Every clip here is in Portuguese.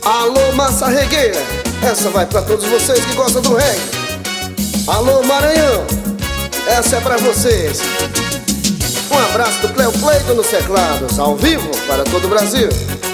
Alô, massa regueira, essa vai pra todos vocês que gostam do reggae. Alô, Maranhão, essa é pra vocês. Um abraço do Cleo Cleiton nos teclados, ao vivo para todo o Brasil.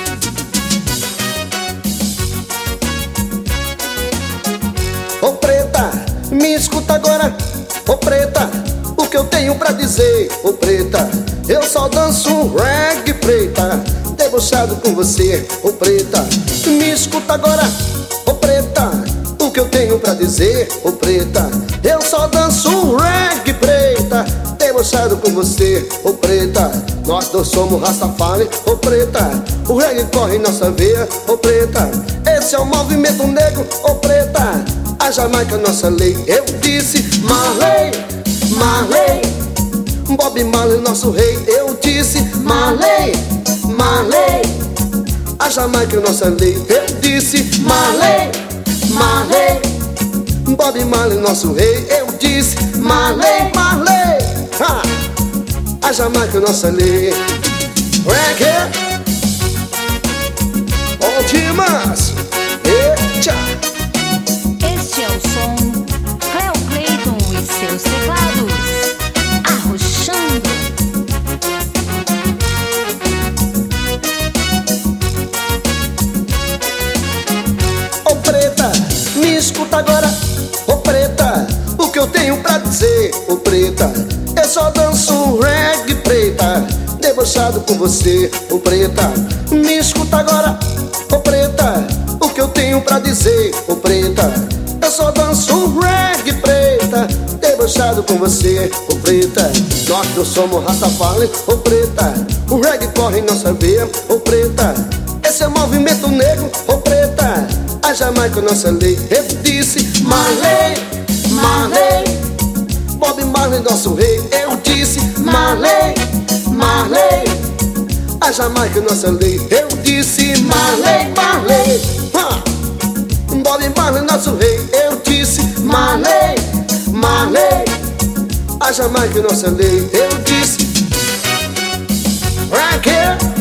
Ô preta, me escuta agora. Ô preta, o que eu tenho pra dizer. Ô preta, eu só danço um reggae, preta, debochado com você. Ô preta, me escuta agora. Ô preta, o que eu tenho pra dizer. Ô preta, eu só danço um reggae, preta, debochado com você. Ô preta, nós dois somos Rastafari. Ô preta, o reggae corre em nossa veia. Ô preta, esse é o movimento negro. Ô preta, a Jamaica é nossa lei. Eu disse Marley, Marley, Bob Marley nosso rei. Eu disse Marley, Marley, a Jamaica é nossa lei. Eu disse Marley, Marley, Bob Marley nosso rei. Eu disse Marley, Marley, ha! A Jamaica é nossa lei. Reggae, oh Dimas, eita. Este é o som Cleo Cleiton e seus teclados, arrochando. Ô preta, me escuta agora. Ô preta, o que eu tenho pra dizer. Ô preta, eu só danço um reggae, preta, debochado com você. Ô preta, me escuta agora. Ô preta, o que eu tenho pra dizer. Ô preta, eu só danço um reggae, preta, debochado com você. Ô preta, nós não somos Rastafari. Ô preta, o reggae corre em nossa veia. Ô preta, esse é o movimento negro. Ô preta, a Jamaica é nossa lei. Eu disse Marley, Marley, Bob Marley nosso rei. Eu disse Marley, Marley, a Jamaica é nossa lei. Eu disse Marley, Marley, ha! Bob Marley nosso rei. Eu disse Marley, Marley, a Jamaica é nossa lei. Eu disse reggae.